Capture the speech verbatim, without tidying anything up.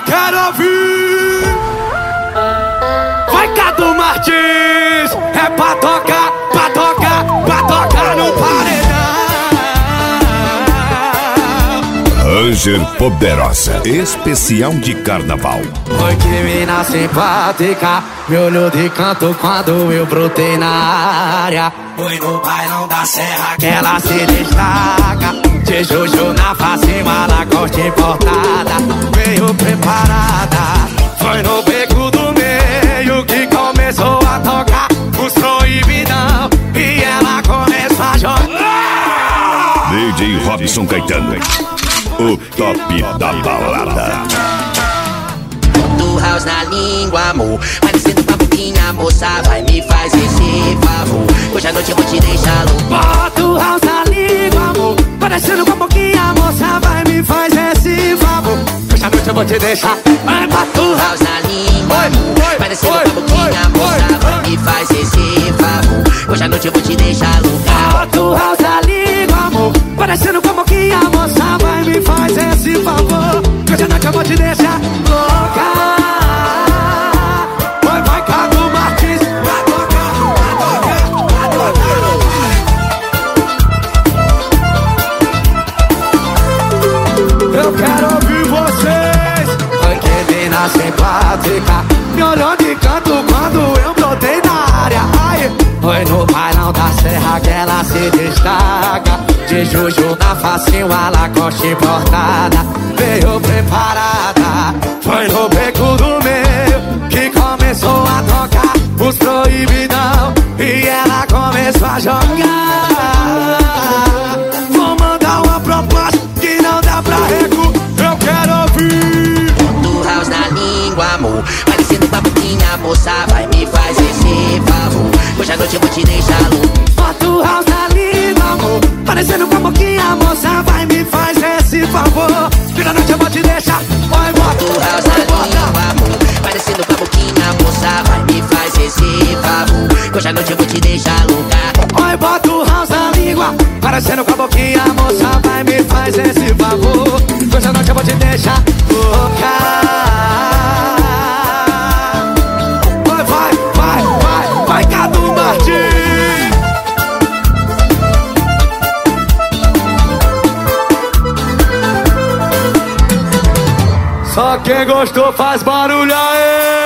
quero ouvir. Vai, Cadu Martins, é pra tocar, pra tocar, pra tocar no paredão. Ranger Poderosa, especial de carnaval. Oi, que mina simpática, me olhou de canto quando eu brotei na área. Foi no bailão da serra que ela se destaca. De Juju na face, mala corte importada. Veio preparada, foi no beco do meio que começou a tocar os proibidão. E ela começou a jogar. D J Robson Caetano, o top da balada. Do house na língua, amor, parecendo uma boquinha, moça, vai me faz esse favor. Hoje à noite eu vou te deixar louco. Bota o house na língua, amor, parecendo uma boquinha, moça, vai me faz esse favor. Hoje à noite eu vou te deixar. Vai, bota o house na língua, amor, parecendo uma boquinha, moça, vai me faz esse favor. Hoje à noite eu vou te deixar louca. Bota o house na língua, amor, parecendo uma boquinha, moça, vai me faz esse favor. Hoje à noite eu vou te deixar louca. Eu quero ouvir vocês. Foi que mina simpática, me olhou de canto quando eu brotei na área. Ai, foi no bailão da serra que ela se destaca. De Juju na facinho, a Lacoste importada. Veio preparada, foi no beco do meio que começou a tocar os proibidão. E ela começou a jogar. Vou mandar uma proposta que não dá pra recu. Eu quero ouvir. Do house na língua, amor, parecendo uma boquinha, moça, vai me faz esse favor. Hoje à noite eu vou te deixar louco. Bota o house na língua, amor, parecendo uma boquinha, moça, vai me faz esse favor. Hoje à noite eu vou te deixar. Vai, bota o house na língua, amor, parecendo uma boquinha, moça, vai me faz esse favor. Hoje à noite eu vou te deixar louca. Oi, bota o house na língua, parecendo com a boquinha, moça, vai me faz esse favor. Hoje à noite eu vou te deixar louca. Vai, vai, vai, vai, vai, Cadu Martins. Só quem gostou faz barulho aí.